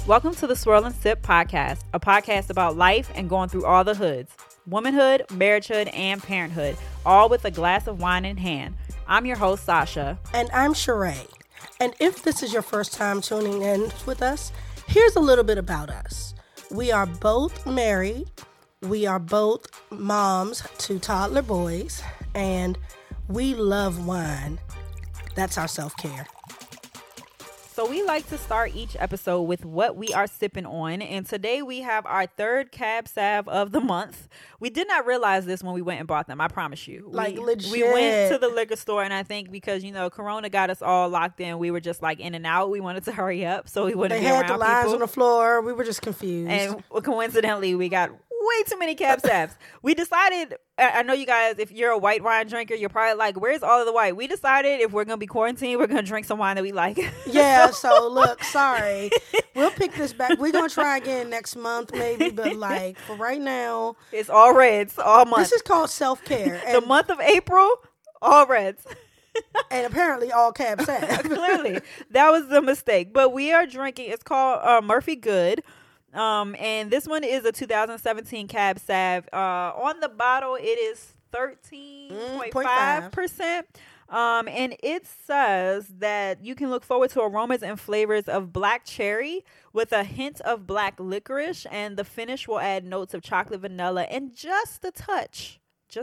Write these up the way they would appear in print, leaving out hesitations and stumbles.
Welcome to the Swirl and Sip podcast, a podcast about life and going through all the hoods. Womanhood, marriagehood, and parenthood, all with a glass of wine in hand. I'm your host, Sasha. And I'm Sheree. And if this is your first time tuning in with us, here's a little bit about us. We are both married. We are both moms to toddler boys. And we love wine. That's our self-care. So we like to start each episode with what we are sipping on. And today we have our third Cab Sav of the month. We did not realize this when we went and bought them. I promise you. Legit. We went to the liquor store, and I think because, Corona got us all locked in, we were just like in and out. We wanted to hurry up so we wouldn't be around people. They had the lines on the floor. We were just confused. And coincidentally, we got way too many Cab Savs. We decided, I know you guys, if you're a white wine drinker, you're probably like, where's all of the white? We decided if we're going to be quarantined, we're going to drink some wine that we like. Yeah, so look, sorry. We'll pick this back. We're going to try again next month maybe, but for right now. It's all reds, all month. This is called self-care. The month of April, all reds. And apparently all Cab Sav. Clearly. That was the mistake. But we are drinking, it's called Murphy Good. And this one is a 2017 Cab Sav. On the bottle, it is 13.5%. And it says that you can look forward to aromas and flavors of black cherry with a hint of black licorice, and the finish will add notes of chocolate, vanilla, and just a touch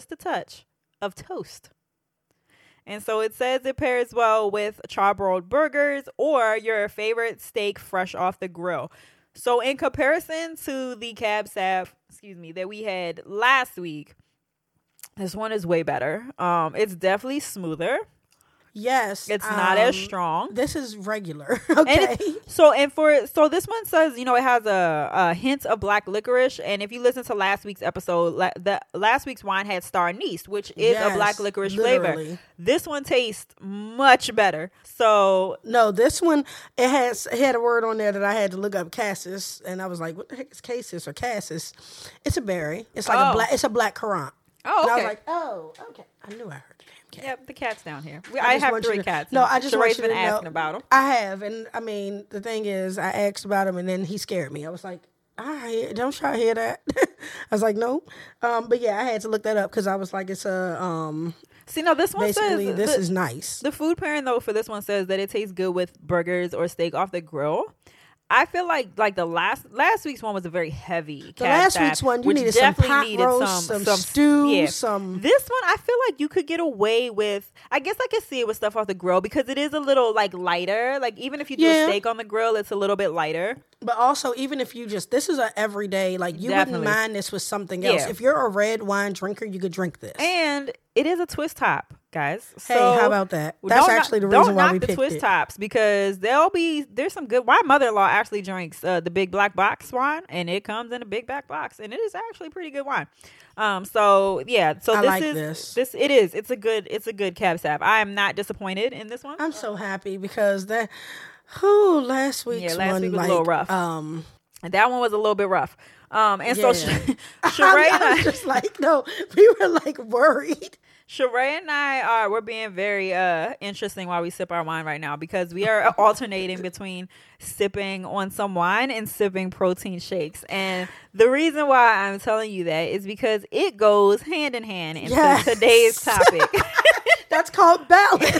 of toast. And so it says it pairs well with charbroiled burgers or your favorite steak fresh off the grill. So in comparison to the Cab Sav, that we had last week, this one is way better. It's definitely smoother. Yes. It's not as strong. This is regular. Okay. So this one says, it has a hint of black licorice. And if you listen to last week's episode, last week's wine had star anise, which is a black licorice flavor. This one tastes much better. So no, this one, it had a word on there that I had to look up, cassis, and I was like, what the heck is cassis or cassis? It's a berry. It's like it's a black currant. Oh, okay. And I was like, oh, okay. I knew I heard the damn cat. Yep, the cat's down here. I have 3 cats. No, I just want you to been know. asking about them. I have, and I mean, the thing is, I asked about him, and then he scared me. I was like, don't y'all hear that? I was like, no. But yeah, I had to look that up because I was like, it's a See, no, this one basically, says this is nice. The food pairing though for this one says that it tastes good with burgers or steak off the grill. I feel like the last week's one was a very heavy. The last week's one, you needed some pot roast, some stew, some. This one, I feel like you could get away with. I guess I could see it with stuff off the grill because it is a little lighter. Like even if you do a steak on the grill, it's a little bit lighter. But also, even if you this is an everyday. You wouldn't mind this with something else. Yeah. If you're a red wine drinker, you could drink this. And it is a twist top, guys. So hey, how about that? That's actually the reason why we picked it. Don't knock the twist tops because there's some good. My mother-in-law actually drinks the big black box wine, and it comes in a big black box, and it is actually pretty good wine. So this is it's a good Cab Sav. I am not disappointed in this one. I'm so happy because last week's one was a little rough. And that one was a little bit rough. So Sheree I was just no, we were worried. Sheree and I we're being very interesting while we sip our wine right now because we are alternating between sipping on some wine and sipping protein shakes. And the reason why I'm telling you that is because it goes hand in hand into today's topic. That's called balance.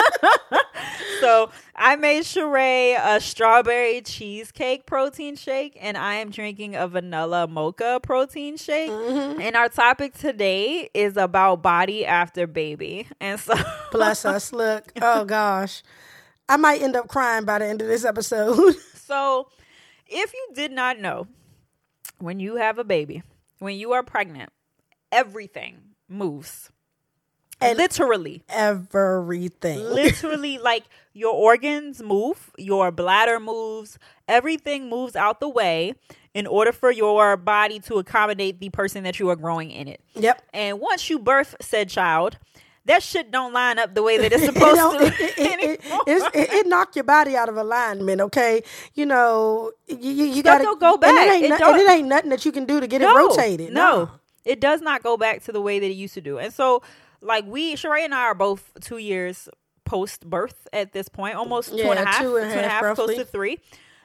So I made Sheree a strawberry cheesecake protein shake, and I am drinking a vanilla mocha protein shake. Mm-hmm. And our topic today is about body after baby. And so bless us. Look, oh gosh, I might end up crying by the end of this episode. So if you did not know, when you have a baby, when you are pregnant, everything moves. And literally everything. Literally, your organs move, your bladder moves, everything moves out the way in order for your body to accommodate the person that you are growing in it. Yep. And once you birth said child, that shit don't line up the way that it's supposed to. It knocked your body out of alignment, okay? You got to go back. It ain't nothing that you can do to get it rotated. No, it does not go back to the way that it used to do. And so, Sheree and I are both 2 years post-birth at this point, almost two and a half, close to 3.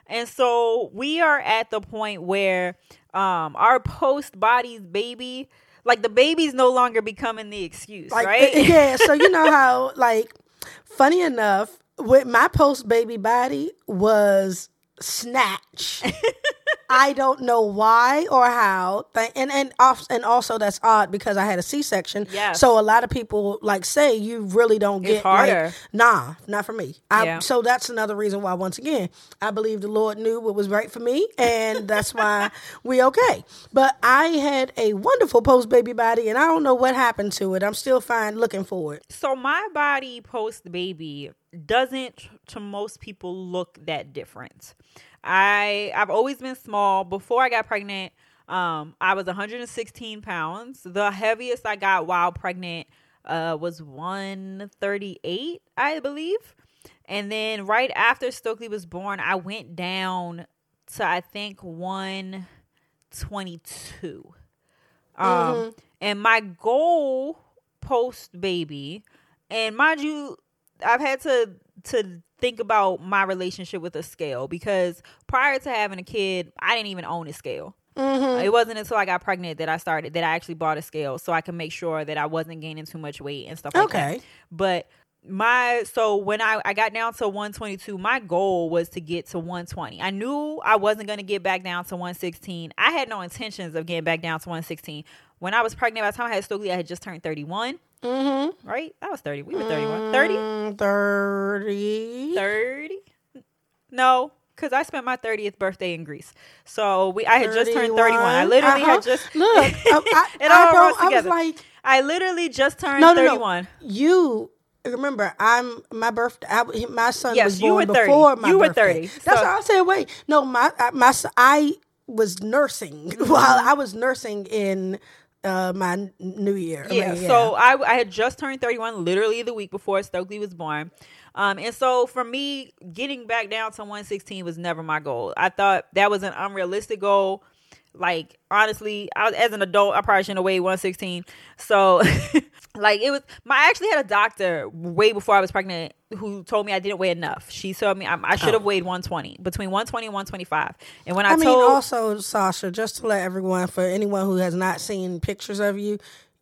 And so we are at the point where our post bodies baby, like the baby's no longer becoming the excuse, like, right? Yeah. So you know how, like, funny enough, with my post baby body was snatch. I don't know why or how, and also that's odd because I had a C-section. Yes. So a lot of people like say you really don't get harder. Like, nah, not for me. Yeah. So that's another reason why, once again, I believe the Lord knew what was right for me, and that's why we okay. But I had a wonderful post baby body, and I don't know what happened to it. I'm still fine looking for it. So my body post baby doesn't to most people look that different. I've always been small. Before I got pregnant, I was 116 pounds. The heaviest I got while pregnant was 138, I believe. And then right after Stokely was born, I went down to, I think, 122. And my goal post baby, and mind you, I've had to think about my relationship with a scale, because prior to having a kid, I didn't even own a scale. It wasn't until I got pregnant that I actually bought a scale so I could make sure that I wasn't gaining too much weight and stuff like that. But when I got down to 122, my goal was to get to 120. I knew I wasn't going to get back down to 116. I had no intentions of getting back down to 116. When I was pregnant, by the time I had Stokely, I had just turned 31. Right? I was 30. We were 31. 30? 30? No, because I spent my 30th birthday in Greece. So I had just turned 31. I literally had just... Look, it all runs together. I was like... I literally just turned 31. No. You... Remember, my son was you born were 30. before my You were birthday. 30. That's why I said, wait. No, I was nursing while I was nursing in my new year. So I had just turned 31 literally the week before Stokely was born. And so for me, getting back down to 116 was never my goal. I thought that was an unrealistic goal. Like, honestly, as an adult, I probably shouldn't have weighed 116. So, like, I actually had a doctor way before I was pregnant who told me I didn't weigh enough. She told me I should have weighed 120, between 120 and 125. And when I also, Sasha, just to let everyone, for anyone who has not seen pictures of you,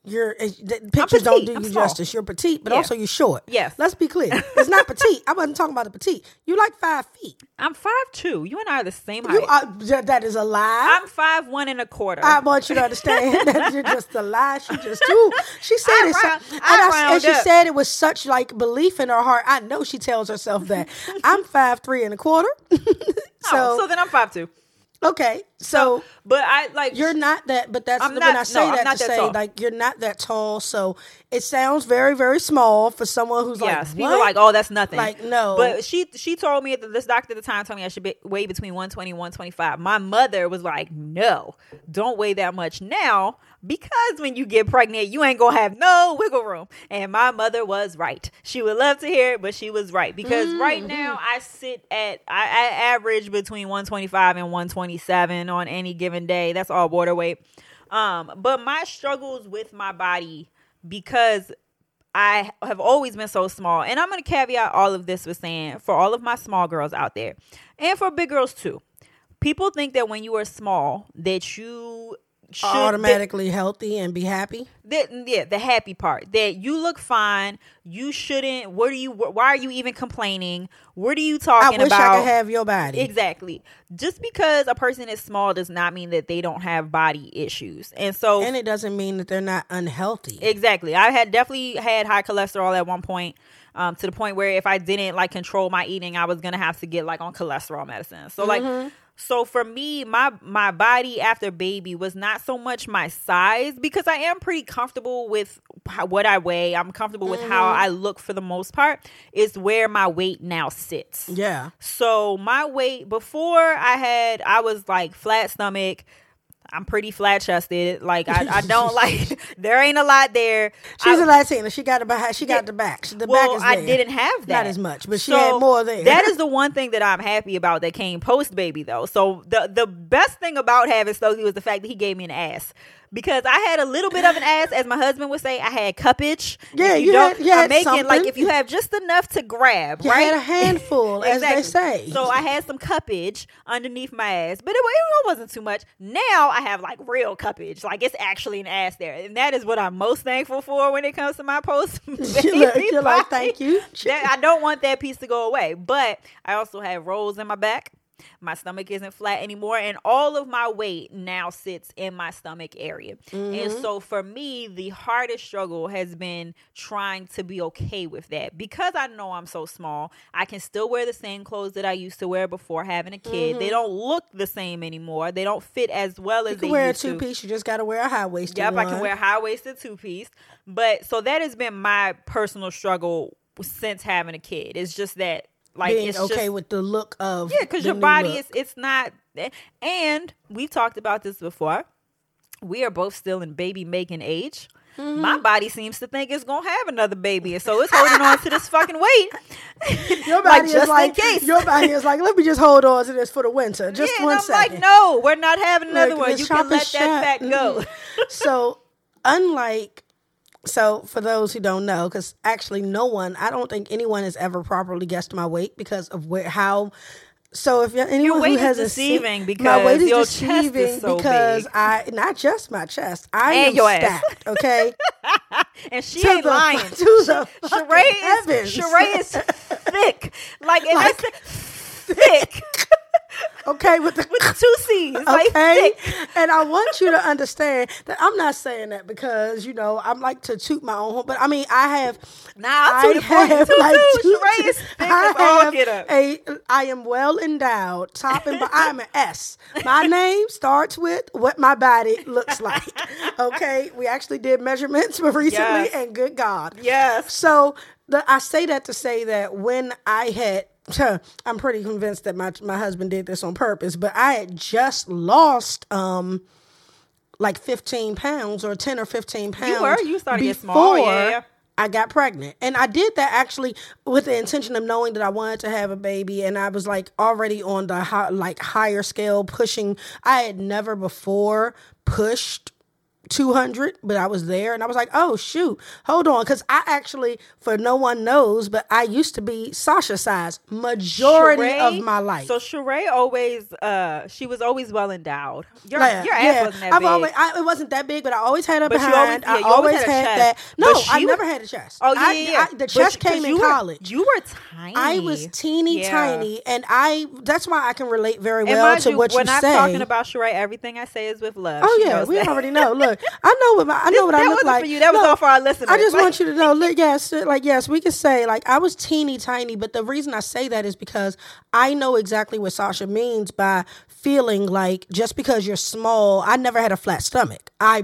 the pictures don't do you justice. You're petite, but also you're short. Yes. Let's be clear. It's not petite. I wasn't talking about the petite. You like 5 feet. I'm 5'2". You and I are the same height. That is a lie. I'm 5'1" and a quarter. I want you to understand that you're just a lie. She just too. She said and she said it with such like belief in her heart. I know she tells herself that. I'm 5'3" and a quarter. So then I'm 5'2". Okay, so but I like you're not that. But that's I'm when not, I say no, that not to that say tall. like you're not that tall. So it sounds very, very small for someone who's like, people are like, oh, that's nothing. Like, no. But she told me, this doctor at the time told me I should weigh between 120 and 125. My mother was like, no, don't weigh that much now, because when you get pregnant, you ain't gonna have no wiggle room. And my mother was right. She would love to hear it, but she was right, because right now I average between 125 and 127 on any given day. That's all water weight. But my struggles with my body, because I have always been so small, and I'm going to caveat all of this with saying, for all of my small girls out there, and for big girls too, people think that when you are small that you should automatically healthy and be happy. The happy part, that you look fine, you shouldn't. Why are you even complaining? What are you talking about? I wish I could have your body. Exactly. Just because a person is small does not mean that they don't have body issues. And it doesn't mean that they're not unhealthy. Exactly. I had definitely had high cholesterol at one point, to the point where if I didn't like control my eating, I was going to have to get like on cholesterol medicine. So so for me, my body after baby was not so much my size, because I am pretty comfortable with what I weigh. I'm comfortable with how I look for the most part. Is where my weight now sits. Yeah. So my weight before I was like flat stomach. I'm pretty flat chested. Like I don't like, there ain't a lot there. She's a Latina. She got the back. She got the back. The back is there. I didn't have that. Not as much, but she had more there. That is the one thing that I'm happy about that came post baby though. So the best thing about having Stokely was the fact that he gave me an ass. because I had a little bit of an ass, as my husband would say. I had cuppage. Yeah, if you had making something. like if you have just enough to grab, You right? had a handful, as they say. So I had some cuppage underneath my ass, but it wasn't too much. Now I have like real cuppage, like it's actually an ass there, and that is what I'm most thankful for when it comes to my post. You're like, thank you. I don't want that piece to go away, but I also have rolls in my back. My stomach isn't flat anymore, and all of my weight now sits in my stomach area. And so for me, the hardest struggle has been trying to be okay with that, because I know I'm so small. I can still wear the same clothes that I used to wear before having a kid. They don't look the same anymore. They don't fit as well as they used to. You can wear a two-piece. You just got to wear a high-waisted one. I can wear a high-waisted two-piece. But so that has been my personal struggle since having a kid. It's just that, like, being it's okay just, with the look of because your body it's not. And we've talked about this before. We are both still in baby making age. My body seems to think it's gonna have another baby, and so it's holding on to this fucking weight. Your body just is like, in case. Your body is like, let me just hold on to this for the winter, just and one I'm second. like, no, we're not having another Look, one. the You shop can let is that shut. fact go. So, for those who don't know, because actually I don't think anyone has ever properly guessed my weight because of how. So if anyone Your weight who is hasn't deceiving seen, because my weight is your chest deceiving is so because big. not just my chest, I And am your ass. stacked. Okay, And she To ain't the- lying. to the fucking Sheree heavens. is thick. Like, and that's thick. okay, with the With 2 C's. Like, okay, thick. and I want you to understand that I'm not saying that because I'm like to toot my own horn, but I mean I have. Nah, I'll toot it for you. Sheree is thick as all get up. I am well endowed, top and I am an S. My name starts with what my body looks like. Okay, we actually did measurements recently, Yes. and good God, Yes. So I say that to say that when I had. I'm pretty convinced that my husband did this on purpose, but I had just lost like 15 pounds or 10 or 15 pounds. You started to get small, yeah. I got pregnant, and I did that actually with the intention of knowing that I wanted to have a baby, and I was like already on the higher scale pushing. I had never before pushed 200, but I was there, and I was like, oh shoot, hold on, because I actually, for no one knows, but I used to be Sasha size majority of my life. So Sheree always, she was always well endowed. Your ass wasn't that big. It wasn't that big, but I always had a But you behind. always- yeah, I you always always had a had chest. that. No, But I you- never had a chest. Oh yeah. The chest came in college. You were tiny. I was teeny Yeah. tiny, and that's why I can relate very And well mind to you, what you we're not say. talking about Sheree. Everything I say is with love. Oh She yeah, knows we that. already know. Look, I know what I look wasn't like. for you. That was all for our listeners. I just Like- want you to know. Look, yes, we can say like I was teeny tiny, but the reason I say that is because I know exactly what Sasha means by feeling like just because you're small. I never had a flat stomach. I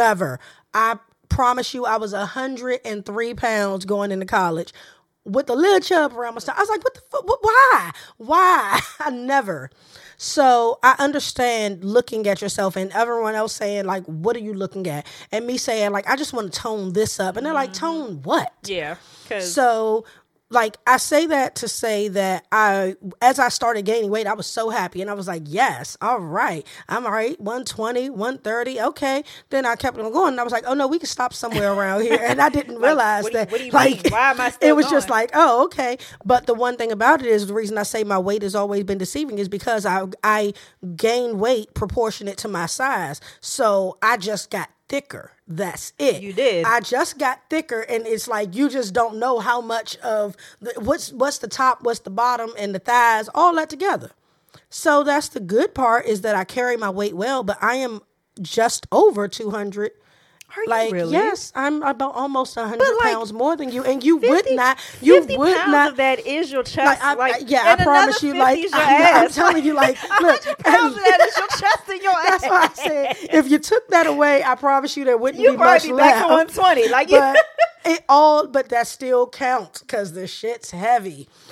promise you, I was 103 pounds going into college with a little chub around my stomach. I was like, what the fuck? Why? I never. So I understand looking at yourself and everyone else saying like, what are you looking at? And me saying like, I just want to tone this up. And they're like, tone what? Yeah. So like, I say that to say that as I started gaining weight, I was so happy. And I was like, yes, all right. I'm all right. 120, 130. Okay. Then I kept on going. And I was like, oh no, we can stop somewhere around here. And I didn't realize what that. Do you like, mean? Why am I still it was going? just like, oh, okay. But the one thing about it is the reason I say my weight has always been deceiving is because I gain weight proportionate to my size. So I just got thicker. That's it. You did. I just got thicker, and it's like you just don't know how much of what's the top, what's the bottom, and the thighs, all that together. So that's the good part is that I carry my weight well, but I am just over 200. Are you Like, really? yes, I'm about almost 100 like, pounds more than you, and you 50 would not. 50 pounds of that is your chest. I promise you, like, your I'm ass. telling you, like, look, 100 pounds of that is your chest and your ass. that's why I said if you took that away, I promise you there wouldn't You be much probably be back left. to 120. Like, But but that still counts because the shit's heavy.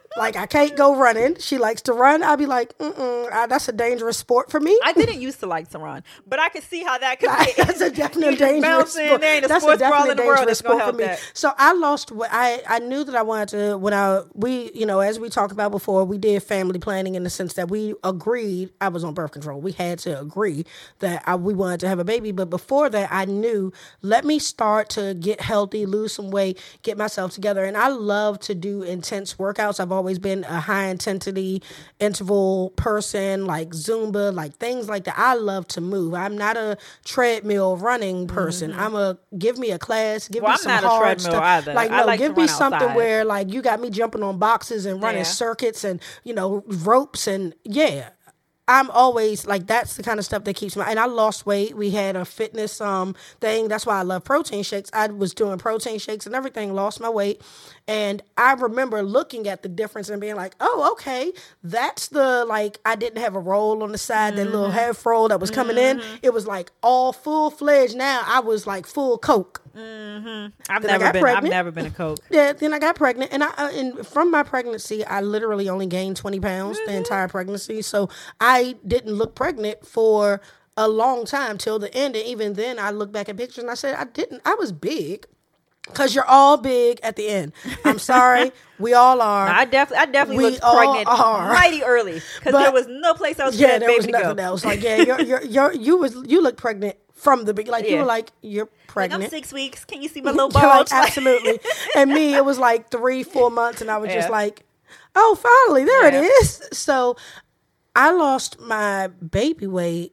Like, I can't go running. She likes to run. I'd be like, that's a dangerous sport for me. I didn't used to like to run, but I could see how that could be. That's a definite dangerous sport. There ain't a sports bra in the world that's gonna help that. So I lost. I knew that I wanted to. As we talked about before, we did family planning in the sense that we agreed. I was on birth control. We had to agree that we wanted to have a baby. But before that, I knew, let me start to get healthy, lose some weight, get myself together. And I love to do intense workouts. I've always been a high intensity interval person, like Zumba, like things like that. I love to move. I'm not a treadmill running person. Give me a class, give me some hard stuff. Either. Like, no, give me something outside where like you got me jumping on boxes and running circuits and, ropes and I'm always like, that's the kind of stuff that keeps me. And I lost weight. We had a fitness thing. That's why I love protein shakes. I was doing protein shakes and everything, lost my weight. And I remember looking at the difference and being like, oh, okay, that's I didn't have a roll on the side, that little half roll that was coming in. It was like all full-fledged. Now I was like full Coke. I've never been a Coke. Yeah, then I got pregnant. And from my pregnancy, I literally only gained 20 pounds the entire pregnancy. So I didn't look pregnant for a long time till the end. And even then, I look back at pictures and I said, I was big. Because you're all big at the end. I'm sorry. We all are. No, I definitely looked pregnant mighty early. Because there was no place else for that baby to go. There was nothing else. Like, you look pregnant from the beginning. Like, you were like, you're pregnant. Like, I'm 6 weeks. Can you see my little bulge? Like, absolutely. And me, it was like 3-4 months. And I was just like, oh, finally, there it is. So I lost my baby weight.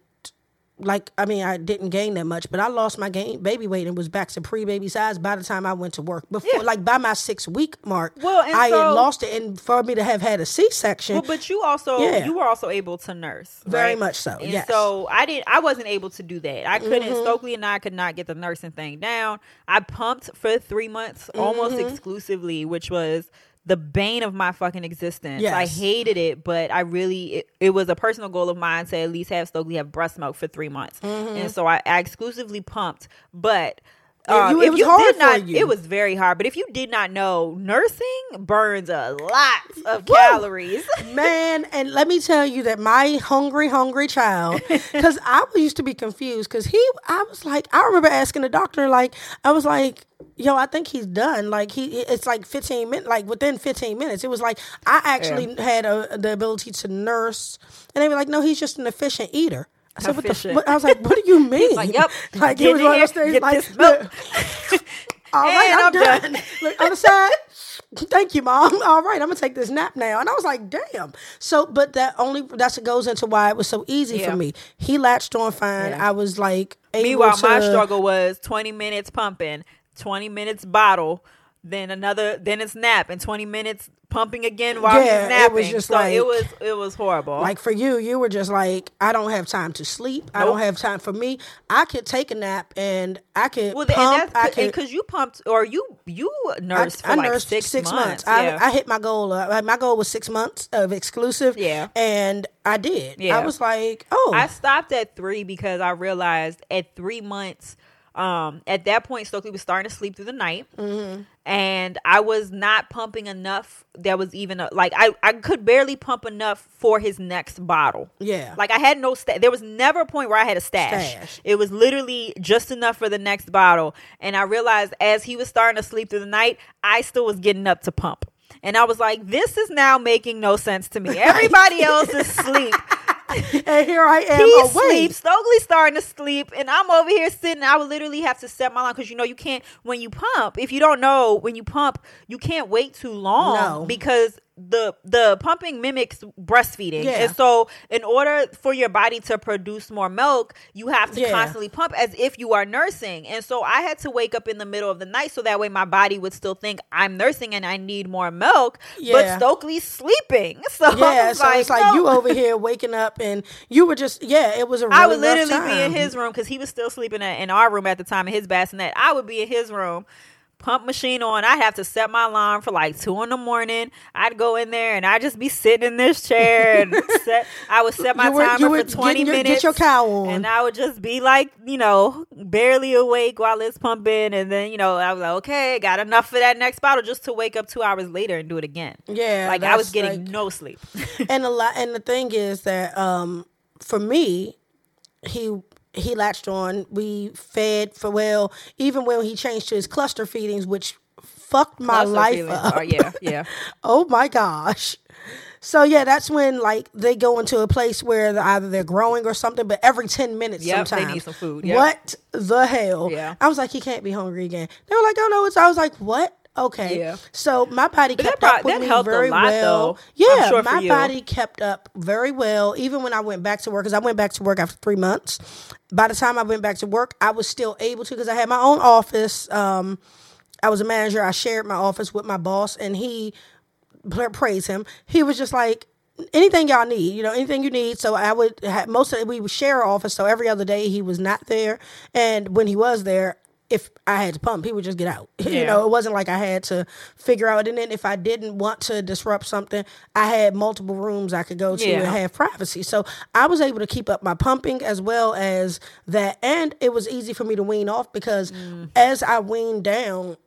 I didn't gain that much, but I lost my baby weight and was back to pre-baby size by the time I went to work. Before, by my 6-week mark, I had lost it. And for me to have had a C-section. Well, but you were also able to nurse. Very right? much so, and yes. So I wasn't able to do that. I couldn't, Stokely and I could not get the nursing thing down. I pumped for 3 months almost exclusively, which was the bane of my fucking existence. Yes. I hated it, but I really, it was a personal goal of mine to at least have Stokely have breast milk for 3 months. And so I exclusively pumped. But it was hard for you. It was very hard. But if you did not know, nursing burns a lot of calories. Man, and let me tell you that my hungry child, because I used to be confused because I was like, I remember asking the doctor, like, I was like, yo, I think he's done. Like, it's like 15 minutes, like within 15 minutes. It was like, I actually had the ability to nurse. And they were like, no, he's just an efficient eater. I said, what I was like, what do you mean? Like, yep. Like, it was one of those things like, all right, I'm done. Look, other side. Thank you, Mom. All right, I'm gonna take this nap now. And I was like, damn. So, but that goes into why it was so easy for me. He latched on fine. I was like, meanwhile, my struggle was 20 minutes pumping, 20 minutes bottle, then it's nap, and 20 minutes pumping again while he's napping. It was just it was horrible. Like for you were just like, I don't have time to sleep. Nope. I don't have time. For me, I could take a nap and I could pump. Because you pumped or you nursed for like 6 months. I hit my goal. My goal was 6 months of exclusive. Yeah, and I did. Yeah. I was like, I stopped at 3 because I realized at 3 months. At that point, Stokely was starting to sleep through the night, and I was not pumping enough. That was even I could barely pump enough for his next bottle. Yeah, like I had no there was never a point where I had a stash. It was literally just enough for the next bottle, and I realized as he was starting to sleep through the night, I still was getting up to pump, and I was like, this is now making no sense to me. Everybody else is asleep. And here I am. He sleeps. Stokely's starting to sleep, and I'm over here sitting. I would literally have to set my alarm because you can't when you pump. If you don't know, when you pump, you can't wait too long because the pumping mimics breastfeeding, and so in order for your body to produce more milk, you have to constantly pump as if you are nursing. And so I had to wake up in the middle of the night so that way my body would still think I'm nursing and I need more milk. But Stokely's sleeping, so it's like you over here waking up and you were just it was a really I would literally rough time. Be in his room because he was still sleeping in our room at the time in his bassinet. I would be in his room pump machine on. I'd have to set my alarm for like 2 a.m. I'd go in there and I'd just be sitting in this chair and I would set my timer for 20 minutes. Get your cow on. And I would just be like, barely awake while it's pumping. And then, I was like, okay, got enough for that next bottle just to wake up 2 hours later and do it again. Yeah. Like I was getting no sleep. And the thing is that for me, he latched on. We fed even when he changed to his cluster feedings, which fucked my life up. Yeah. Oh my gosh. So yeah, that's when like they go into a place where either they're growing or something, but every 10 minutes sometimes. They need some food. Yep. What the hell? Yeah. I was like, he can't be hungry again. They were like, oh no, I was like, what? Okay. Yeah. So my body kept up with me very well. Though, yeah, my body kept up very well. Even when I went back to work, because I went back to work after 3 months. By the time I went back to work, I was still able to, because I had my own office. I was a manager. I shared my office with my boss, and he, praise him, he was just like, anything y'all need, anything you need. So I would have we would share an office. So every other day he was not there. And when he was there, if I had to pump, he would just get out. Yeah. It wasn't like I had to figure out. And then if I didn't want to disrupt something, I had multiple rooms I could go to and have privacy. So I was able to keep up my pumping as well as that. And it was easy for me to wean off because as I weaned down,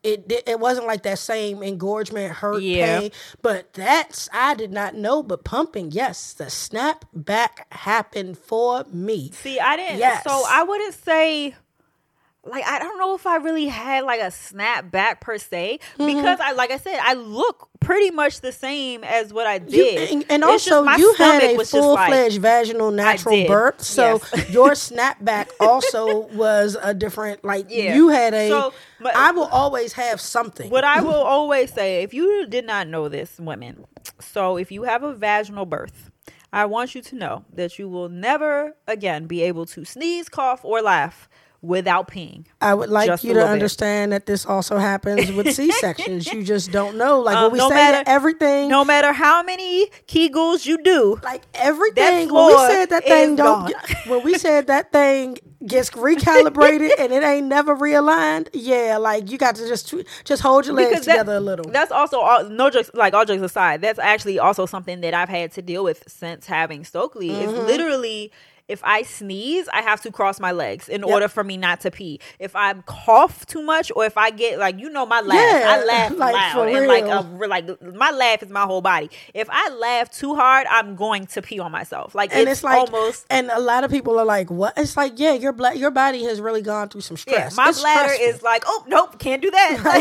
it wasn't like that same engorgement, hurt, pain. But I did not know. But pumping, yes, the snap back happened for me. See, I didn't. Yes. So I wouldn't say... Like, I don't know if I really had like a snap back per se, because like I said, I look pretty much the same as what I did. And also you had a full-fledged vaginal natural birth. So your snapback also was a different, you had I will always have something. What I will always say, if you did not know this, women, so if you have a vaginal birth, I want you to know that you will never again be able to sneeze, cough, or laugh without peeing. I would like you to understand that this also happens with C-sections. You just don't know. Like when we say everything. No matter how many Kegels you do. Like everything. When we said that thing when we said that thing gets recalibrated and it ain't never realigned, like you got to just hold your legs together a little. That's also, all jokes aside, that's actually also something that I've had to deal with since having Stokely. It's literally... If I sneeze, I have to cross my legs in order for me not to pee. If I cough too much, or if I get my laugh, I laugh loud, and my laugh is my whole body. If I laugh too hard, I'm going to pee on myself. It's like almost. And a lot of people are like, "What?" It's like, your body has really gone through some stress. My bladder is like, "Oh nope, can't do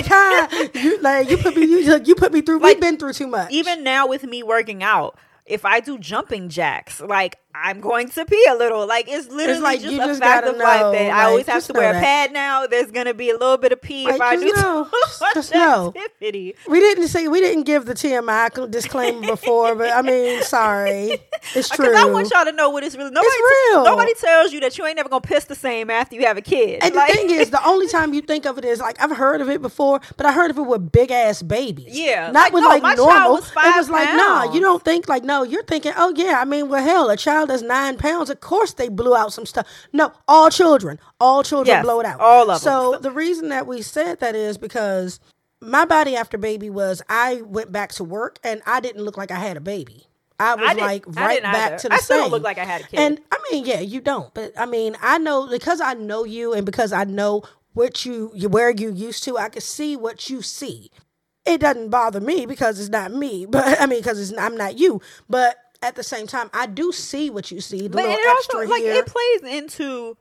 that." You put me through. We've been through too much. Even now with me working out, if I do jumping jacks, I'm going to pee a little. It's literally just a fact of life that I always have to wear a pad now. There's going to be a little bit of pee if I do too much activity. We didn't give the TMI disclaimer before, but I mean, sorry. It's true. Because I want y'all to know what it's really. It's real. Nobody tells you that you ain't never going to piss the same after you have a kid. And the thing is, the only time you think of it is, I've heard of it before, but I heard of it with big-ass babies. Yeah. Not with my normal. Child was 5 it was pounds. nah, you don't think, no, you're thinking, oh, yeah, I mean, well, hell, a child that's 9 pounds, of course they blew out some stuff. No, all children blow it out. All of them. So the reason that we said that is because my body after baby was, I went back to work and I didn't look like I had a baby. I was right back to the same. I still don't look like I had a kid. And I mean, yeah, you don't. But I mean, I know, because I know you and because I know where you used to, I can see what you see. It doesn't bother me because it's not me, but I mean, because I'm not you. But at the same time, I do see what you see. The little extra here. It plays into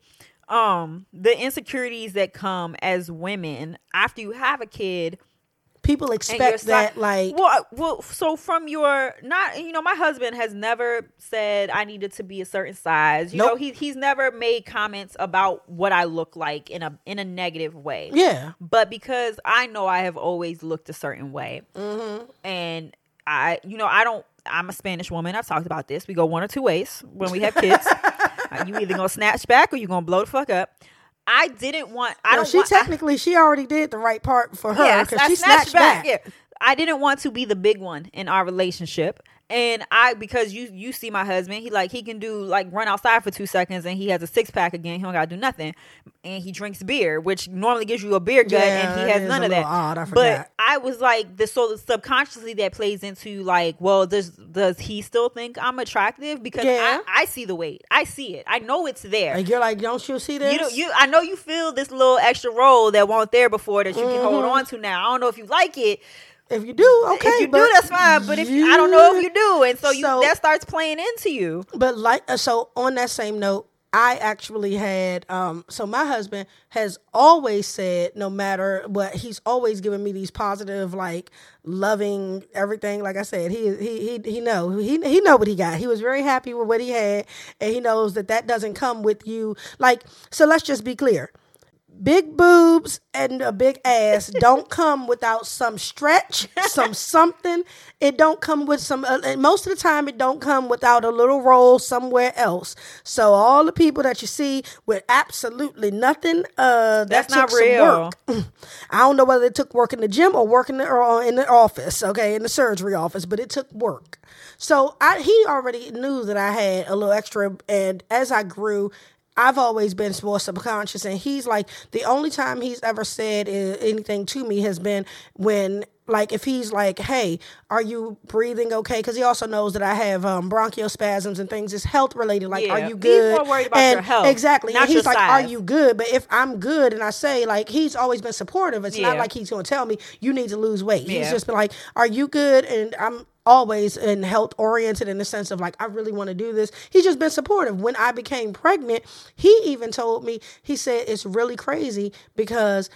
the insecurities that come as women after you have a kid. People expect that, so from my husband has never said I needed to be a certain size. Nope. He's never made comments about what I look like in a negative way. Yeah. But because I know I have always looked a certain way, and I'm a Spanish woman. I've talked about this. We go one or two ways when we have kids. You either gonna snatch back or you gonna blow the fuck up. I didn't want. She already did the right part for her because she snatched back. Yeah. I didn't want to be the big one in our relationship, And because you see my husband, he can do like run outside for 2 seconds and he has a 6-pack again. He don't gotta do nothing, and he drinks beer, which normally gives you a beer gut, and he has none of that. Odd, I but I was like, so subconsciously that plays into like, well, does he still think I'm attractive? Because I see the weight, I see it, I know it's there. Like, you're like, don't you see this? I know you feel this little extra roll that wasn't there before that you can hold on to now. I don't know if you like it. If you do, okay. If you do, that's fine. But I don't know if you do, and so that starts playing into you. But so on that same note, I actually had so my husband has always said, no matter what, he's always given me these positive, like, loving everything. Like I said, he know what he got. He was very happy with what he had, and he knows that doesn't come with you. Like, so let's just be clear. Big boobs and a big ass don't come without some stretch, something. It don't come with some, most of the time it don't come without a little roll somewhere else. So all the people that you see with absolutely nothing, that's not real. Some work. I don't know whether it took work in the gym or work in the office, okay, in the surgery office, but it took work. So he already knew that I had a little extra, and as I grew, I've always been more subconscious, and he's like, the only time he's ever said anything to me has been when, like, if he's like, hey, are you breathing okay? Because he also knows that I have bronchial spasms and things. It's health related. Like, are you good? He's more worried about your health. Exactly. Not and he's your like, size. are you good? But if I'm good and I say, like, he's always been supportive. It's not like he's going to tell me you need to lose weight. He's just been like, are you good? And I'm always in health oriented in the sense of like, I really want to do this. He's just been supportive. When I became pregnant, he even told me, he said it's really crazy because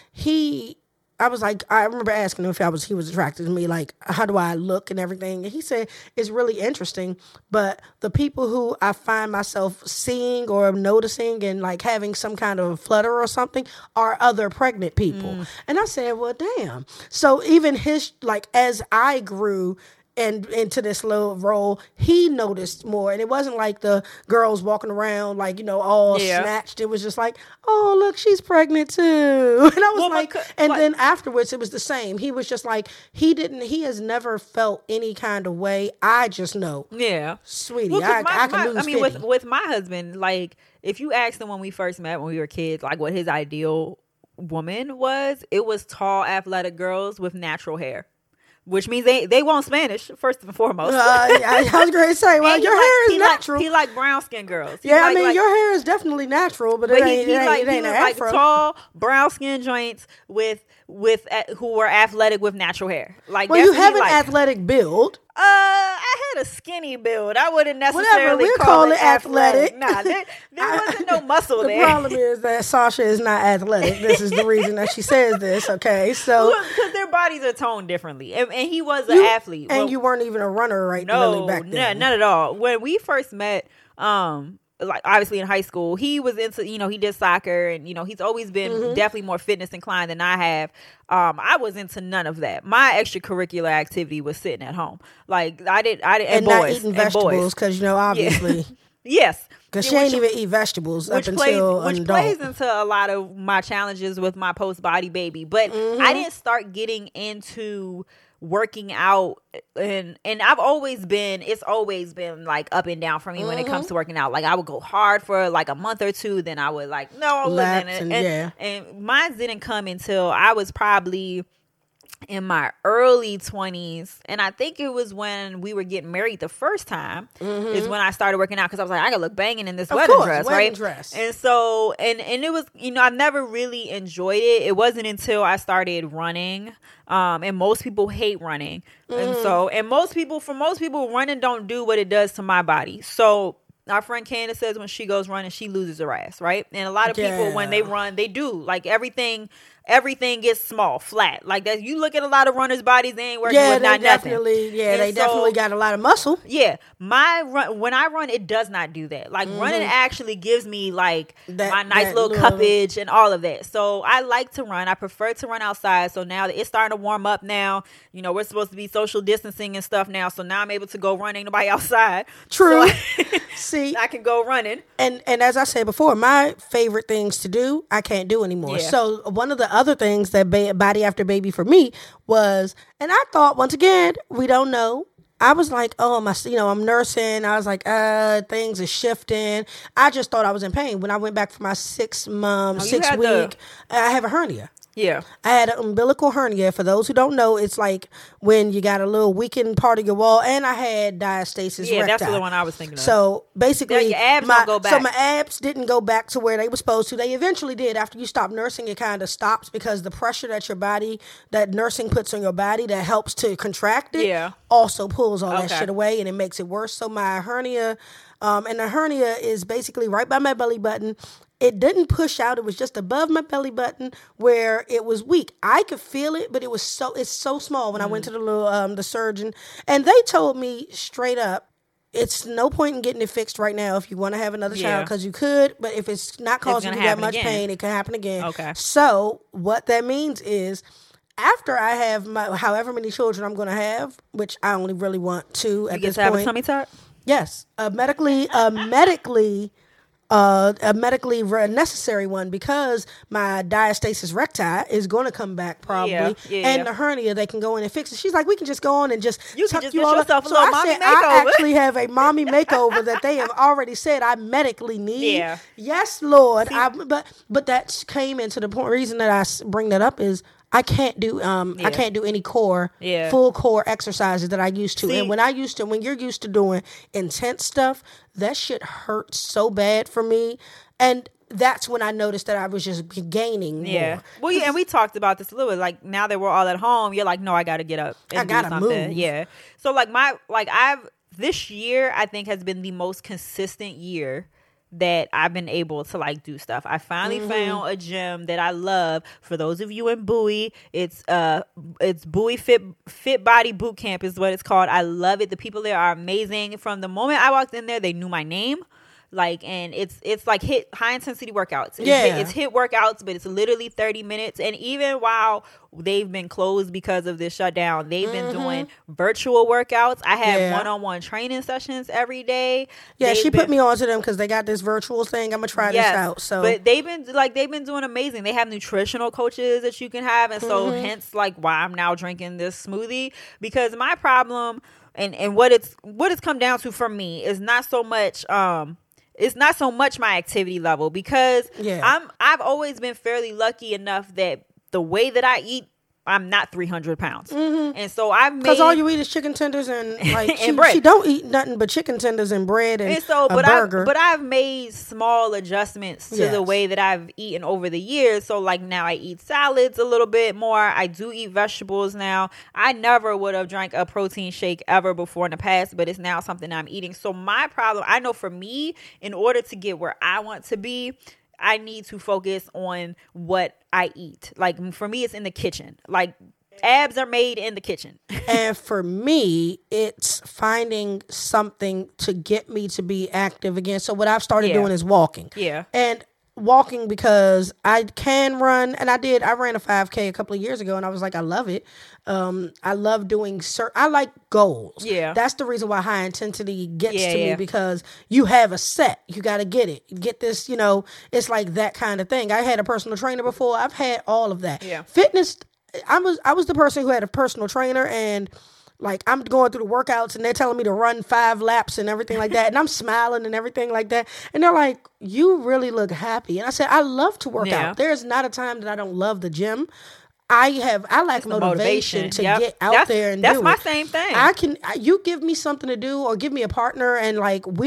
I was like, I remember asking him if he was attracted to me, like, how do I look and everything? And he said, it's really interesting, but the people who I find myself seeing or noticing and like having some kind of flutter or something are other pregnant people. And I said, well, damn. So even like, as I grew and into this little role, he noticed more. And it wasn't like the girls walking around like, all snatched. It was just like, oh, look, she's pregnant too. And I was then afterwards it was the same. He was just like, he has never felt any kind of way. I just know. Yeah. Sweetie, I can lose 50. with my husband, like, if you asked him when we first met, when we were kids, like what his ideal woman was, it was tall, athletic girls with natural hair. Which means they want Spanish, first and foremost. I was going to say, well, your hair is natural. He like brown skin girls. I mean, your hair is definitely natural, but it ain't an afro. Like tall, brown skin joints with who were athletic with natural hair. Like, well, you have an athletic build. I had a skinny build. I wouldn't necessarily call it athletic. Nah, there wasn't no muscle there. The problem is that Sasha is not athletic. This is the reason that she says this. Okay, so because their bodies are toned differently, and he was an athlete, and you weren't even a runner, right? No, back then. None at all. When we first met, like obviously in high school, he was into, he did soccer, and he's always been definitely more fitness inclined than I have. I was into none of that. My extracurricular activity was sitting at home. Like I did, and not eating vegetables because obviously, yes, because she ain't even eat vegetables up until an adult. Which plays into a lot of my challenges with my post body baby. But I didn't start getting into working out, and it's always been like up and down for me when it comes to working out. Like I would go hard for like a month or two, then I would like and mine didn't come until I was probably in my early 20s, and I think it was when we were getting married the first time is when I started working out, because I was like, I gotta look banging in this wedding dress. And so and it was, I never really enjoyed it. It wasn't until I started running, and most people hate running, and for most people running don't do what it does to my body. So our friend Candace says when she goes running, she loses her ass, right? And a lot of people, when they run, they do. Like everything gets small, flat. Like that. You look at a lot of runners' bodies, they ain't working with nothing. They definitely got a lot of muscle. Yeah. When I run, it does not do that. Like running actually gives me like my nice little cuppage and all of that. So I like to run. I prefer to run outside. So now it's starting to warm up now. We're supposed to be social distancing and stuff now. So now I'm able to go run. Ain't nobody outside. True. So See, I can go running. And as I said before, my favorite things to do, I can't do anymore. Yeah. So one of the other things that Body After Baby for me was, and I thought, once again, we don't know. I was like, oh, I'm nursing. I was like, things are shifting. I just thought I was in pain. When I went back for my 6 week, I have a hernia. Yeah. I had an umbilical hernia. For those who don't know, it's like when you got a little weakened part of your wall, and I had diastasis recti. That's the one I was thinking of. So basically, your abs don't go back. So my abs didn't go back to where they were supposed to. They eventually did. After you stop nursing, it kind of stops because the pressure that nursing puts on your body that helps to contract it, also pulls all that shit away, and it makes it worse. So my hernia, and the hernia is basically right by my belly button. It didn't push out. It was just above my belly button where it was weak. I could feel it, but it's so small. When I went to the surgeon, and they told me straight up, it's no point in getting it fixed right now if you want to have another child, because you could, but if it's not causing you that much pain, it can happen again. Okay. So what that means is, after I have my however many children I'm going to have, which I only really want 2 at this point. You get to have a tummy tuck? Yes, a medically necessary one, because my diastasis recti is going to come back probably, and the hernia they can go in and fix it. She's like, we can just go on and just tuck you all up. So I said, I actually have a mommy makeover that they have already said I medically need. Yeah. Yes, Lord. But that came into the point. Reason that I bring that up is I can't do I can't do any full core exercises that I used to. And when you're used to doing intense stuff, that shit hurts so bad for me. And that's when I noticed that I was just gaining more. Well, and we talked about this a little bit. like, now that we're all at home, you're like, no, I got to get up and do something. Move. Yeah. So this year I think has been the most consistent year that I've been able to do stuff. I finally found a gym that I love. For those of you in Bowie, it's Bowie Fit Body Boot Camp is what it's called. I love it. The people there are amazing. From the moment I walked in there, they knew my name. And it's like high intensity workouts. It's hit workouts, but it's literally 30 minutes. And even while they've been closed because of this shutdown, they've been doing virtual workouts. I have one-on-one training sessions every day. Yeah, she put me onto them because they got this virtual thing. I'm gonna try this out. So, but they've been doing amazing. They have nutritional coaches that you can have, and so hence why I'm now drinking this smoothie, because my problem and what it's come down to for me is not so much it's not so much my activity level, because I've always been fairly lucky enough that the way that I eat, I'm not 300 pounds. And so because all you eat is chicken tenders and and bread. She don't eat nothing but chicken tenders and bread and a burger. But I've made small adjustments to the way that I've eaten over the years. So now I eat salads a little bit more. I do eat vegetables now. I never would have drank a protein shake ever before in the past, but it's now something I'm eating. So my problem, I know for me, in order to get where I want to be, I need to focus on what I eat. For me, it's in the kitchen. Abs are made in the kitchen. And for me, it's finding something to get me to be active again. So what I've started doing is walking. Yeah. And walking because I can run, and I ran a 5K a couple of years ago, and I was like, I love it. I love doing I like goals. Yeah. That's the reason why high intensity gets to me, because you have a set. You got to get it. Get this, it's like that kind of thing. I had a personal trainer before. I've had all of that. Yeah. Fitness, I was the person who had a personal trainer, and I'm going through the workouts and they're telling me to run 5 laps and everything like that. And I'm smiling and everything like that. And they're like, you really look happy. And I said, I love to work out. There's not a time that I don't love the gym. I lack motivation to get out there and do it. That's my same thing. You give me something to do or give me a partner, and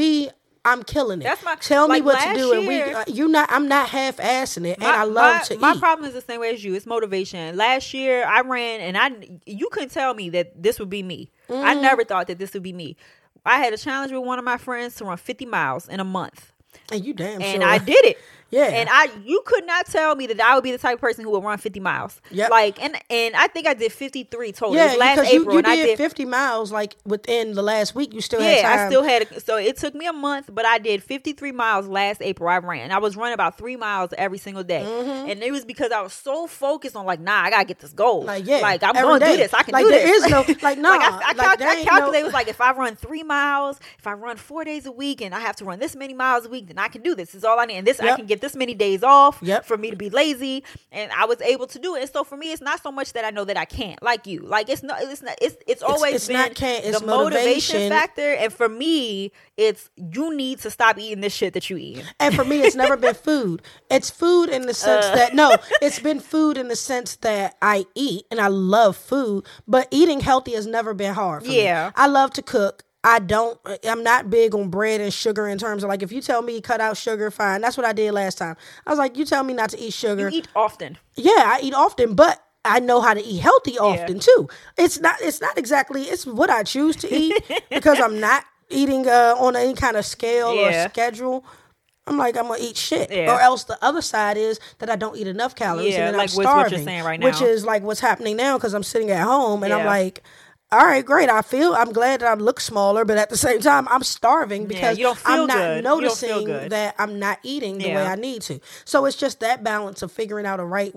I'm killing it. That's my, Tell me what to do, and I'm not half-assing it, and I love to eat. My problem is the same way as you. It's motivation. Last year I ran, and you couldn't tell me that this would be me. I never thought that this would be me. I had a challenge with one of my friends to run 50 miles in a month. And you damn and sure. I did it. Yeah. And you could not tell me that I would be the type of person who would run 50 miles. Yeah. And I think I did 53 total. Yeah, it was last because April. You did 50 miles within the last week. You still had time. Yeah, I still had. So it took me a month, but I did 53 miles last April. I ran. I was running about 3 miles every single day. And it was because I was so focused on nah, I got to get this goal. I'm going to do this. I can do this. There is no, no. I calculate, was if I run 3 miles, if I run 4 days a week and I have to run this many miles a week, then I can do this. This is all I need. And this, I can get get this many days off Yep. for me to be lazy, and I was able to do it. And so for me, it's not so much that I know that I can't, like you. Like it's always it's been not can't, it's the motivation motivation. factor. And for me, it's you need to stop eating this shit that you eat. And for me, it's never been food. It's food in the sense that, no, it's been food in the sense that I eat and I love food, but eating healthy has never been hard for me. Yeah. I love to cook. I'm not big on bread and sugar in terms of like, if you tell me cut out sugar, fine. That's what I did last time. I was like, you tell me not to eat sugar. You eat often. Yeah, I eat often, but I know how to eat healthy often too. It's not exactly, it's what I choose to eat because I'm not eating on any kind of scale or schedule. I'm like, I'm gonna eat shit, or else the other side is that I don't eat enough calories and then like I'm what starving, you're saying right now. which is like what's happening now because I'm sitting at home and I'm like, all right, great. I'm glad that I look smaller, but at the same time, I'm starving because you don't feel I'm not good. noticing that I'm not eating the way I need to. So it's just that balance of figuring out the right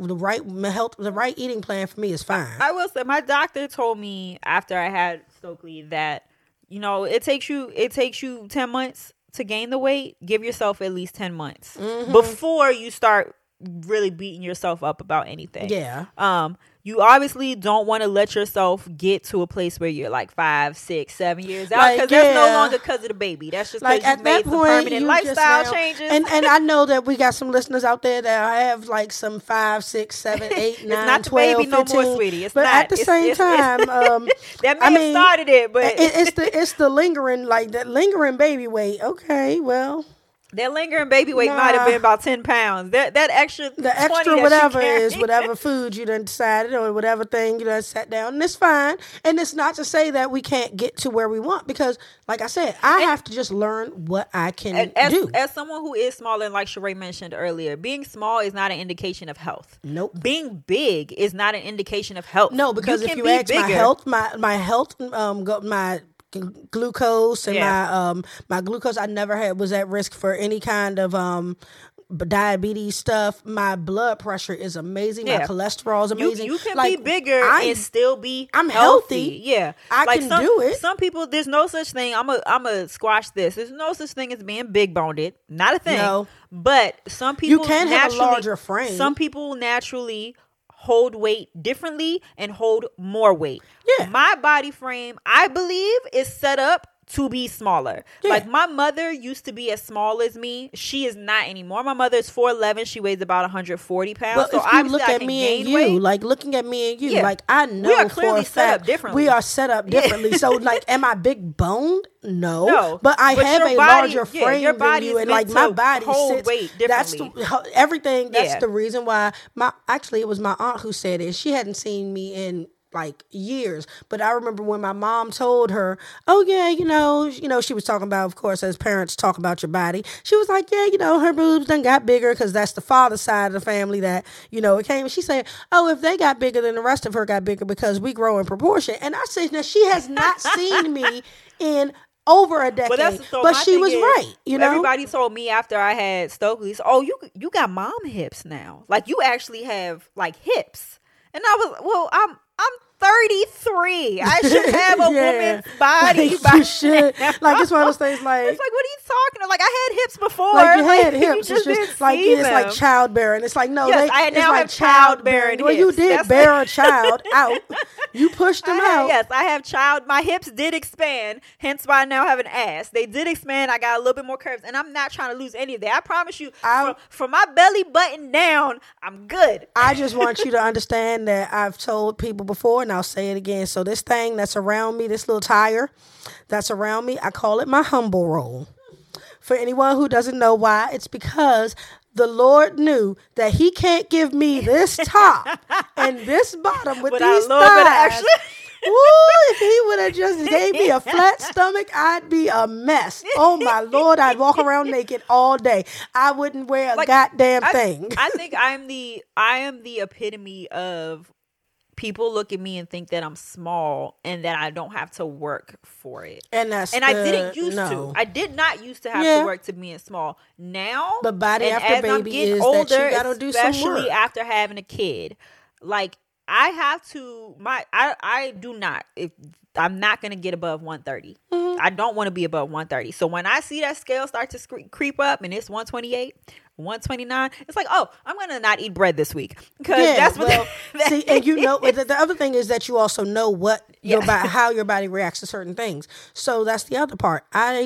eating plan for me is fine. I will say, my doctor told me after I had Stokely that, you know, it takes you 10 months to gain the weight. Give yourself at least 10 months before you start really beating yourself up about anything. Yeah. You obviously don't want to let yourself get to a place where you're like 5, 6, 7 years out, because that's no longer because of the baby. That's just because like you made some permanent lifestyle changes. And I know that we got some listeners out there that have like some 5, 6, 7, 8, 9, it's not 12, the baby 15, no more, sweetie. It's but not. At the same time, that may have started it, but it's the lingering, like that lingering baby weight. Okay, well. That lingering baby weight might have been about 10 pounds. That extra, the extra whatever is whatever food you done decided or whatever thing you done sat down, and it's fine. And it's not to say that we can't get to where we want, because, like I said, I have to just learn what I can do. As someone who is smaller, and like Sheree mentioned earlier, being small is not an indication of health. Nope. Being big is not an indication of health. No, because if you ask my health, my glucose and my glucose I never was at risk for any kind of diabetes stuff. My blood pressure is amazing. My cholesterol is amazing. You can be bigger and still be healthy. Yeah, I can do it. Some people, there's no such thing. I'm a squash this. There's no such thing as being big boned. Not a thing. No. But some people, you can have a larger frame. Some people naturally hold weight differently and hold more weight. Yeah. My body frame, I believe, is set up to be smaller. Yeah. Like my mother used to be as small as me. She is not anymore. My mother is 4'11". She weighs about 140 pounds. Well, so if you look at me and you, like looking at me and you, like I know we are clearly set up differently. We are set up differently. So like, am I big boned? No. But I have a larger frame than you, and like my body sits weight differently. That's everything. That's the reason why it was my aunt who said it. She hadn't seen me in like years, but I remember when my mom told her, oh yeah, you know, she was talking about, of course, as parents talk about your body, she was like, yeah, her boobs done got bigger, because that's the father side of the family that, it came. She said, oh, if they got bigger, then the rest of her got bigger because we grow in proportion. And I said, now she has not seen me in over a decade, but she was right. Everybody told me after I had Stokely, oh, you got mom hips now, like you actually have like hips. And I was, well, I'm 33. I should have a woman's body. You should. Like, it's one of those things like... It's like, what are you talking about? Like, I had hips before. Like, you had hips. It's just like, it's like childbearing. It's like, no. Yes, I now have childbearing hips. Well, you did bear a child out. You pushed them out. Yes, I have my hips did expand, hence why I now have an ass. They did expand. I got a little bit more curves, and I'm not trying to lose any of that. I promise you, from my belly button down, I'm good. I just want you to understand that I've told people before, and I'll say it again. So this thing that's around me, this little tire that's around me, I call it my humble roll. For anyone who doesn't know why, it's because the Lord knew that he can't give me this top and this bottom with these thighs. If he would have just gave me a flat stomach, I'd be a mess. Oh my Lord, I'd walk around naked all day. I wouldn't wear a goddamn thing. I think I am the epitome of people look at me and think that I'm small and that I don't have to work for it. I didn't used to. I did not used to have to work to being small. Now, but body after baby is older, that you gotta do some work. Especially after having a kid. Like, I have to, I do not, I'm not going to get above 130. Mm-hmm. I don't want to be above 130. So when I see that scale start to creep up and it's 128, 129, it's like, oh, I'm gonna not eat bread this week, because that's what see. And you know, the other thing is that you also know what your body, how your body reacts to certain things. So that's the other part.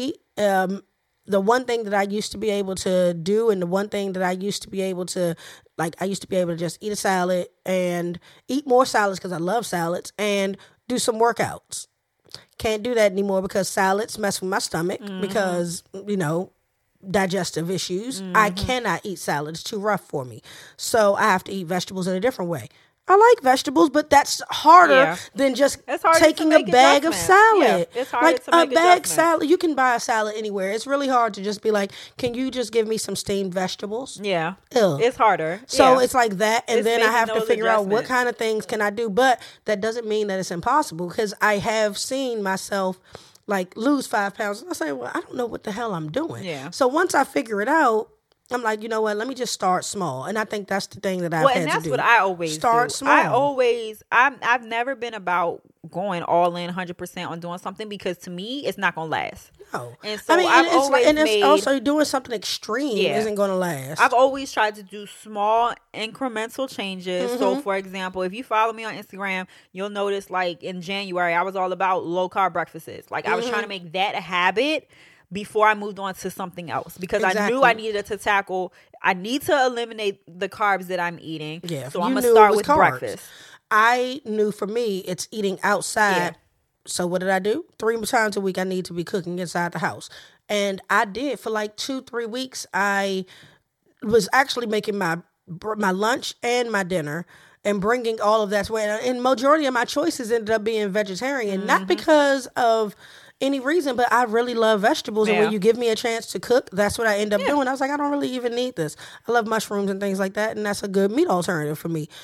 The one thing that I used to be able to do, and the one thing that I used to be able to, like, I used to be able to just eat a salad and eat more salads because I love salads, and do some workouts. Can't do that anymore because salads mess with my stomach because, you know, digestive issues. I cannot eat salad. It's too rough for me. So I have to eat vegetables in a different way. I like vegetables, but that's harder than just taking a bag of salad. Yeah, it's harder like to make a bag adjustments. salad, you can buy a salad anywhere. It's really hard to just be like, can you just give me some steamed vegetables? Yeah. Ugh. It's harder. So it's like that, and It's then I making have to those figure out what adjustments. kind of things can I do. But that doesn't mean that it's impossible, because I have seen myself like lose 5 pounds. I say, well, I don't know what the hell I'm doing. Yeah. So once I figure it out, I'm like, you know what? Let me just start small. And I think that's the thing that I've had to do. and that's what I always start do. small. I've never been about going all in 100% on doing something, because to me, it's not going to last. No. And so it's also doing something extreme isn't going to last. I've always tried to do small incremental changes. So for example, if you follow me on Instagram, you'll notice like in January, I was all about low carb breakfasts. Like I was trying to make that a habit before I moved on to something else, because I knew I needed to I need to eliminate the carbs that I'm eating. Yeah. So I'm going to start with carbs. breakfast. I knew for me, it's eating outside. Yeah. So what did I do? 3 times a week, I need to be cooking inside the house. And I did for like 2-3 weeks. I was actually making my lunch and my dinner and bringing all of that to where, and majority of my choices ended up being vegetarian, not because of any reason, but I really love vegetables. And when you give me a chance to cook, that's what I end up doing. I was like, I don't really even need this. I love mushrooms and things like that, and that's a good meat alternative for me.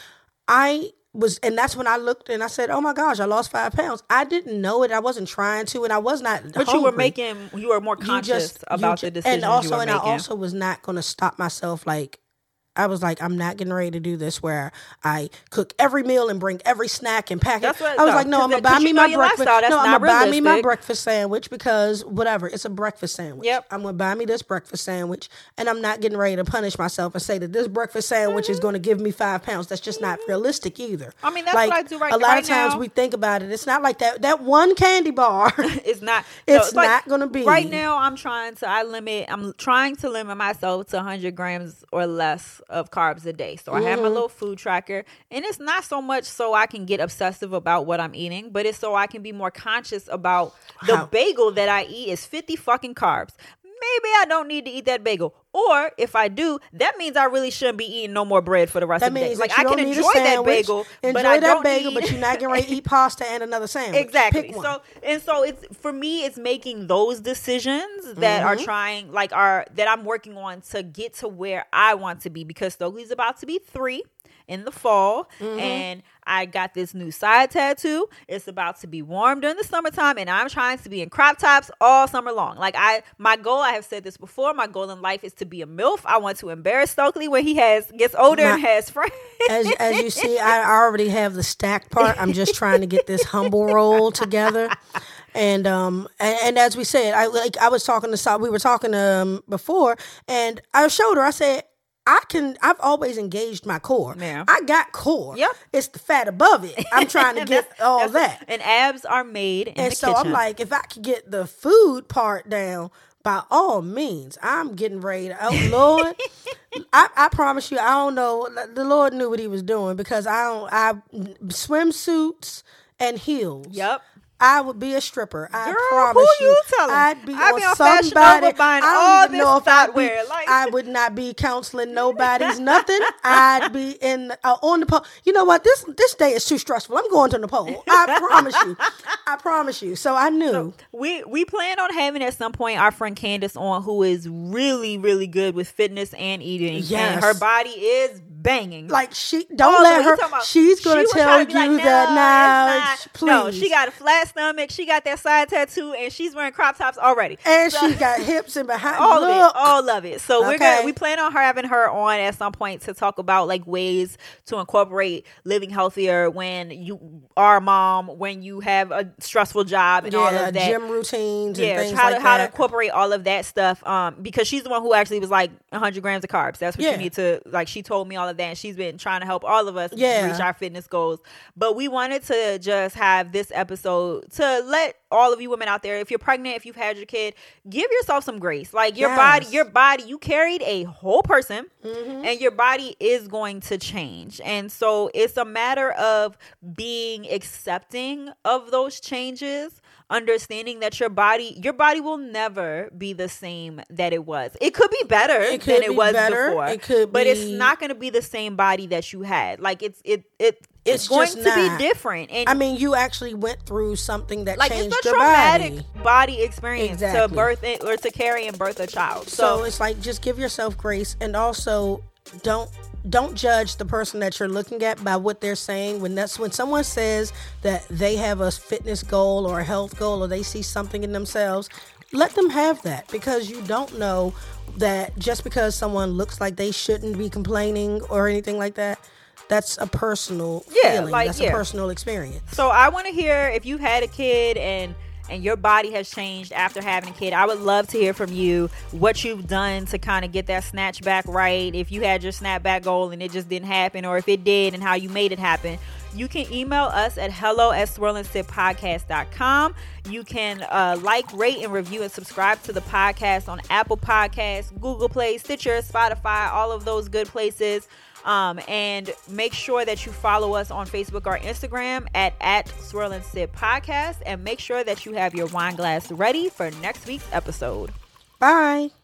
And that's when I looked and I said, oh my gosh, I lost 5 pounds. I didn't know it. I wasn't trying to, and I was not But hungry. you were more conscious about the decisions and you were making. I also was not going to stop myself. Like, I was like, I'm not getting ready to do this where I cook every meal and bring every snack and pack it. I was like, no, I'm going to buy me my breakfast. No, I'm going to buy me my breakfast sandwich, because whatever, it's a breakfast sandwich. Yep. I'm going to buy me this breakfast sandwich, and I'm not getting ready to punish myself and say that this breakfast sandwich is going to give me 5 pounds. That's just not realistic either. I mean, that's like, what I do right now. A lot of times we think about it. It's not like that one candy bar. It's not. It's not going to be. Right now, I'm trying to limit myself to 100 grams or less of carbs a day. So I have my little food tracker, and it's not so much so I can get obsessive about what I'm eating, but it's so I can be more conscious about the bagel that I eat is 50 fucking carbs. Maybe I don't need to eat that bagel. Or if I do, that means I really shouldn't be eating no more bread for the rest of the day. Like, I can enjoy that bagel, but I don't need... but you're not getting ready to eat pasta and another sandwich. Exactly. Pick one. So it's, for me, it's making those decisions that that I'm working on to get to where I want to be, because Stokely's about to be 3 in the fall, and I got this new side tattoo. It's about to be warm during the summertime, and I'm trying to be in crop tops all summer long. Like, my goal, I have said this before, my goal in life is to be a MILF. I want to embarrass Stokely when he gets older and has friends. As you see, I already have the stacked part. I'm just trying to get this humble roll together. And as we said, we were talking before, and I showed her, I said, I've always engaged my core. Yeah. I got core. Yep. It's the fat above it. I'm trying to get all that. And abs are made in the kitchen. I'm like, if I could get the food part down, by all means, I'm getting ready to, oh Lord, I promise you, I don't know. The Lord knew what he was doing, because I swimsuits and heels. Yep. I would be a stripper. I Girl, promise who you telling? I'd be I'd on be on Fashion somebody. Nova buying I all don't even this know if I'd be. flatware. Like- I would not be counseling nobody's nothing. I'd be on the pole. You know what? This day is too stressful. I'm going to the pole. I promise you. I promise you. So I knew. So we plan on having at some point our friend Candace on, who is really, really good with fitness and eating. Yes. And her body is banging. Like don't let her. She's gonna tell you that please. No, she got a flat stomach. She got that side tattoo, and she's wearing crop tops already. And she got hips and behind. All of it. So we plan on having her on at some point to talk about like ways to incorporate living healthier when you are a mom, when you have a stressful job, and all of that. Gym routines. And things how like to incorporate all of that stuff. Because she's the one who actually was like 100 grams of carbs. That's what you need to like. She told me all of that, and she's been trying to help all of us reach our fitness goals. But we wanted to just have this episode to let all of you women out there, if you're pregnant, if you've had your kid, give yourself some grace. Like your body, you carried a whole person, and your body is going to change. And so it's a matter of being accepting of those changes, understanding that your body will never be the same that it was. It could be better than it was before, but it's not going to be the same body that you had. Like it's going to be different. And I mean, you actually went through something that changed it's a your traumatic body experience to birth or to carry and birth a child. So it's like, just give yourself grace, and also don't judge the person that you're looking at by what they're saying. When someone says that they have a fitness goal or a health goal, or they see something in themselves, let them have that, because you don't know that just because someone looks like they shouldn't be complaining or anything like that. That's a personal feeling. That's a personal experience. So I want to hear if you've had a kid and your body has changed after having a kid. I would love to hear from you what you've done to kind of get that snatch back right. If you had your snapback goal and it just didn't happen, or if it did and how you made it happen. You can email us at hello@swirlandsipodcast.com. You can like, rate, and review and subscribe to the podcast on Apple Podcasts, Google Play, Stitcher, Spotify, all of those good places. And make sure that you follow us on Facebook or Instagram at Swirl and Sip Podcast, and make sure that you have your wine glass ready for next week's episode. Bye.